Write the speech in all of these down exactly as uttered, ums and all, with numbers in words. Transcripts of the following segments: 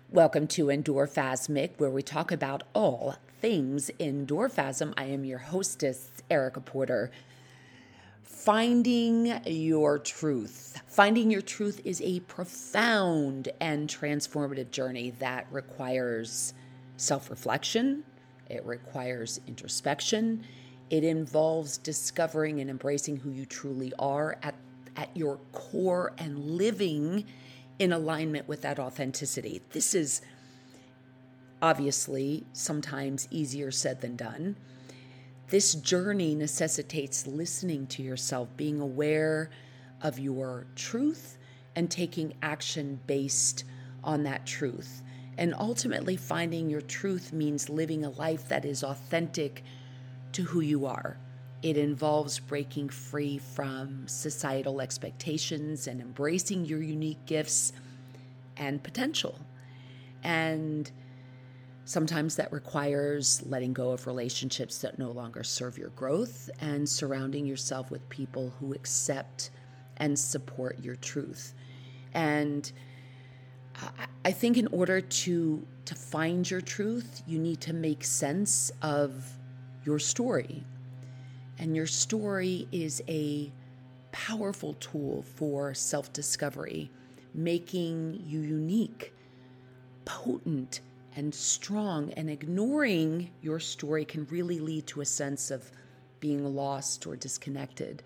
Welcome to Endorphasmic, where we talk about all things endorphasm. I am your hostess, Erica Porter. Finding your truth. Finding your truth is a profound and transformative journey that requires self-reflection. It requires introspection. It involves discovering and embracing who you truly are at, at your core and living in alignment with that authenticity. This is obviously sometimes easier said than done. This journey necessitates listening to yourself, being aware of your truth and taking action based on that truth. And ultimately, finding your truth means living a life that is authentic to who you are. It involves breaking free from societal expectations and embracing your unique gifts and potential. And sometimes that requires letting go of relationships that no longer serve your growth and surrounding yourself with people who accept and support your truth. And I think in order to, to find your truth, you need to make sense of your story. And your story is a powerful tool for self-discovery, making you unique, potent, and strong. And ignoring your story can really lead to a sense of being lost or disconnected.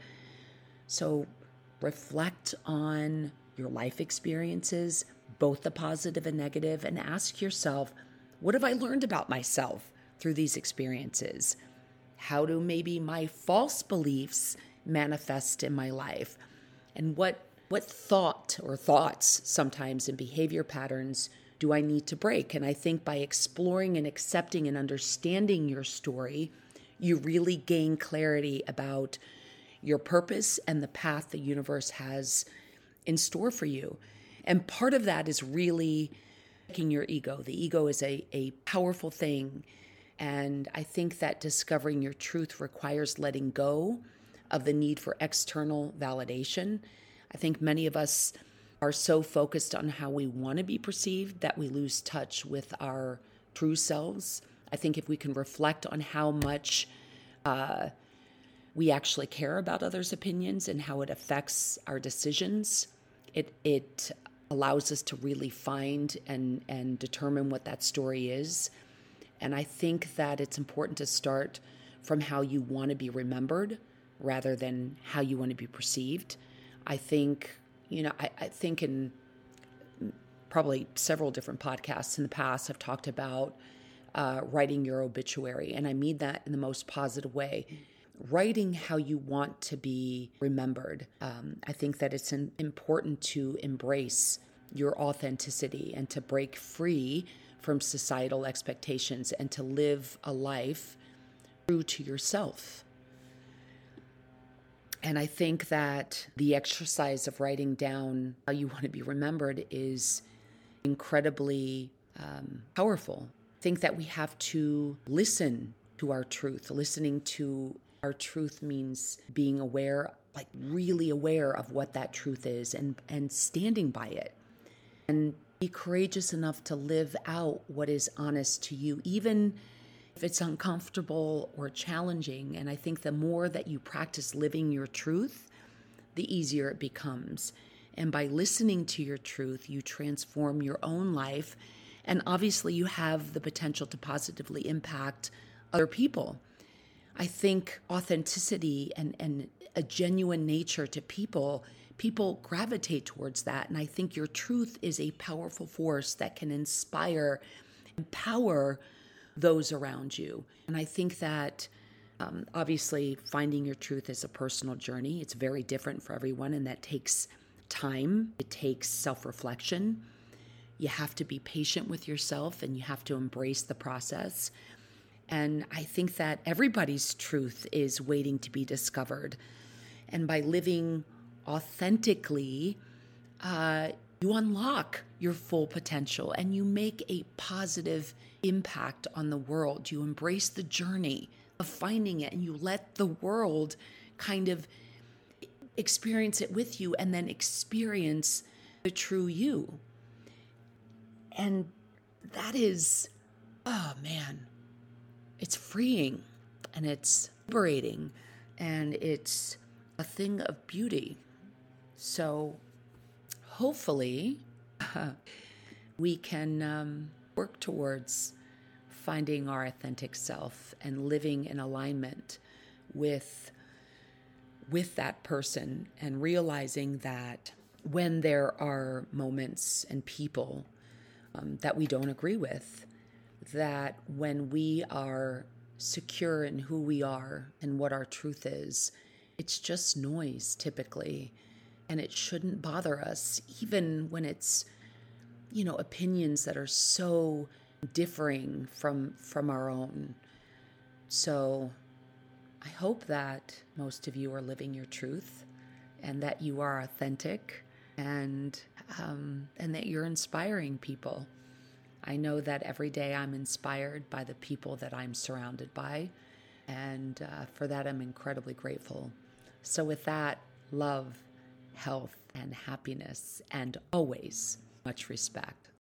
So reflect on your life experiences, both the positive and negative, and ask yourself, what have I learned about myself through these experiences? How do maybe my false beliefs manifest in my life? And what what thought or thoughts sometimes and behavior patterns do I need to break? And I think by exploring and accepting and understanding your story, you really gain clarity about your purpose and the path the universe has in store for you. And part of that is really checking your ego. The ego is a, a powerful thing. And I think that discovering your truth requires letting go of the need for external validation. I think many of us are so focused on how we want to be perceived that we lose touch with our true selves. I think if we can reflect on how much uh, we actually care about others' opinions and how it affects our decisions, it it allows us to really find and, and determine what that story is. And I think that it's important to start from how you want to be remembered rather than how you want to be perceived. I think, you know, I, I think in probably several different podcasts in the past, I've talked about uh, writing your obituary. And I mean that in the most positive way. Writing how you want to be remembered. Um, I think that it's an, important to embrace your authenticity and to break free from societal expectations and to live a life true to yourself. And I think that the exercise of writing down how you want to be remembered is incredibly um, powerful. I think that we have to listen to our truth. Listening to our truth means being aware, like really aware of what that truth is and, and standing by it. And be courageous enough to live out what is honest to you, even if it's uncomfortable or challenging. And I think the more that you practice living your truth, the easier it becomes. And by listening to your truth, you transform your own life. And obviously you have the potential to positively impact other people. I think authenticity and, and a genuine nature to people, people gravitate towards that. And I think your truth is a powerful force that can inspire, empower those around you. And I think that um, obviously finding your truth is a personal journey. It's very different for everyone, and that takes time. It takes self-reflection. You have to be patient with yourself, and you have to embrace the process. And I think that everybody's truth is waiting to be discovered. And by living authentically, uh, you unlock your full potential and you make a positive impact on the world. You embrace the journey of finding it and you let the world kind of experience it with you and then experience the true you. And that is, oh man, it's freeing and it's liberating and it's a thing of beauty. So hopefully we can um, work towards finding our authentic self and living in alignment with with that person, and realizing that when there are moments and people um, that we don't agree with, that when we are secure in who we are and what our truth is, it's just noise typically, and it shouldn't bother us, even when it's, you know, opinions that are so differing from from our own. So I hope that most of you are living your truth and that you are authentic, and um, and that you're inspiring people. I know that every day I'm inspired by the people that I'm surrounded by, and uh, for that I'm incredibly grateful. So with that, love, health, and happiness, and always much respect.